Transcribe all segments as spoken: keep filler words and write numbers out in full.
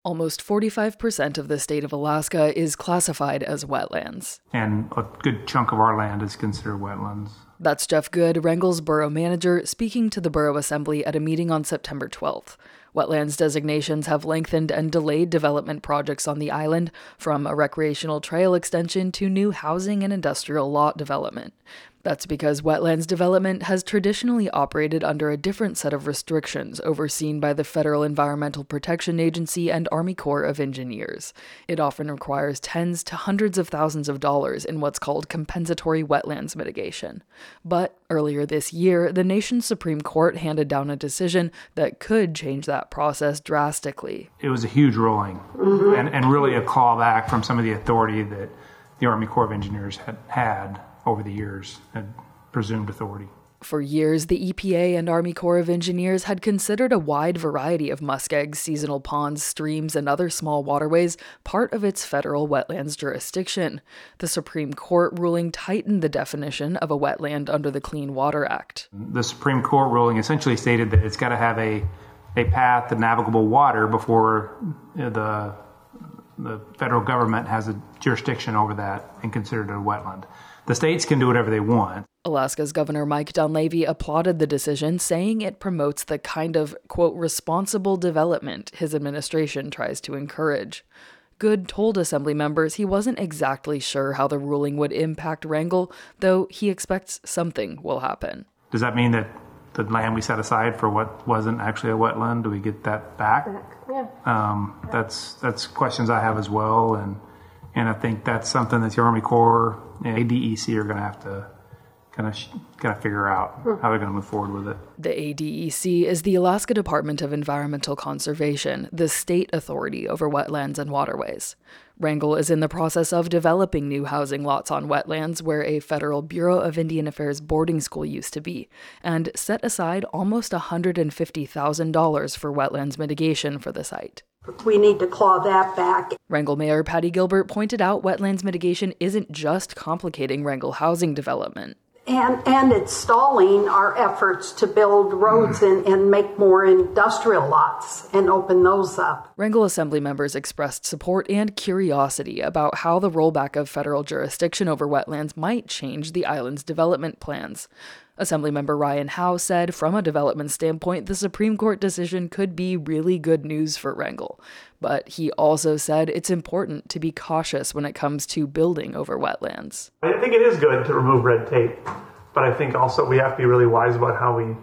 Almost forty-five percent of the state of Alaska is classified as wetlands. And a good chunk of our land is considered wetlands. That's Jeff Good, Wrangell's borough manager, speaking to the Borough Assembly at a meeting on September twelfth. Wetlands designations have lengthened and delayed development projects on the island, from a recreational trail extension to new housing and industrial lot development. That's because wetlands development has traditionally operated under a different set of restrictions overseen by the Federal Environmental Protection Agency and Army Corps of Engineers. It often requires tens to hundreds of thousands of dollars in what's called compensatory wetlands mitigation. But earlier this year, the nation's Supreme Court handed down a decision that could change that process drastically. It was a huge ruling, mm-hmm. and, and really a clawback from some of the authority that the Army Corps of Engineers had had over the years, and presumed authority. For years, the E P A and Army Corps of Engineers had considered a wide variety of muskeg, seasonal ponds, streams, and other small waterways part of its federal wetlands jurisdiction. The Supreme Court ruling tightened the definition of a wetland under the Clean Water Act. The Supreme Court ruling essentially stated that it's got to have a, a path to navigable water before the, the federal government has a jurisdiction over that and considered it a wetland. The states can do whatever they want. Alaska's Governor Mike Dunleavy applauded the decision, saying it promotes the kind of, quote, responsible development his administration tries to encourage. Good told Assembly members he wasn't exactly sure how the ruling would impact Wrangell, though he expects something will happen. Does that mean that the land we set aside for what wasn't actually a wetland, do we get that back? Back. Yeah. Um, that's that's questions I have as well, and and I think that's something that the Army Corps and A D E C are going to have to kind of kind of figure out how they're going to move forward with it. The A D E C is the Alaska Department of Environmental Conservation, the state authority over wetlands and waterways. Wrangell is in the process of developing new housing lots on wetlands where a federal Bureau of Indian Affairs boarding school used to be, and set aside almost one hundred fifty thousand dollars for wetlands mitigation for the site. We need to claw that back. Wrangell Mayor Patty Gilbert pointed out wetlands mitigation isn't just complicating Wrangell housing development. And and it's stalling our efforts to build roads and, and make more industrial lots and open those up. Wrangell Assembly members expressed support and curiosity about how the rollback of federal jurisdiction over wetlands might change the island's development plans. Assemblymember Ryan Howe said, from a development standpoint, the Supreme Court decision could be really good news for Wrangell. But he also said it's important to be cautious when it comes to building over wetlands. I think it is good to remove red tape, but I think also we have to be really wise about how we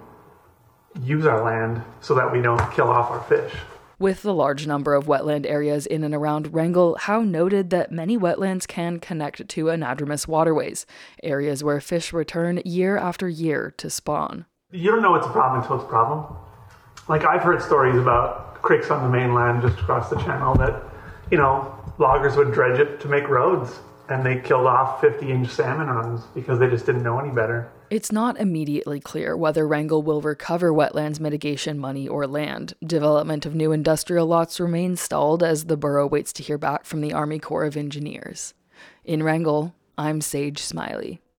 use our land so that we don't kill off our fish. With the large number of wetland areas in and around Wrangell, Howe noted that many wetlands can connect to anadromous waterways, areas where fish return year after year to spawn. You don't know it's a problem until it's a problem. Like, I've heard stories about creeks on the mainland just across the channel that, you know, loggers would dredge it to make roads, and they killed off fifty-inch salmon runs because they just didn't know any better. It's not immediately clear whether Wrangell will recover wetlands mitigation money or land. Development of new industrial lots remains stalled as the borough waits to hear back from the Army Corps of Engineers. In Wrangell, I'm Sage Smiley.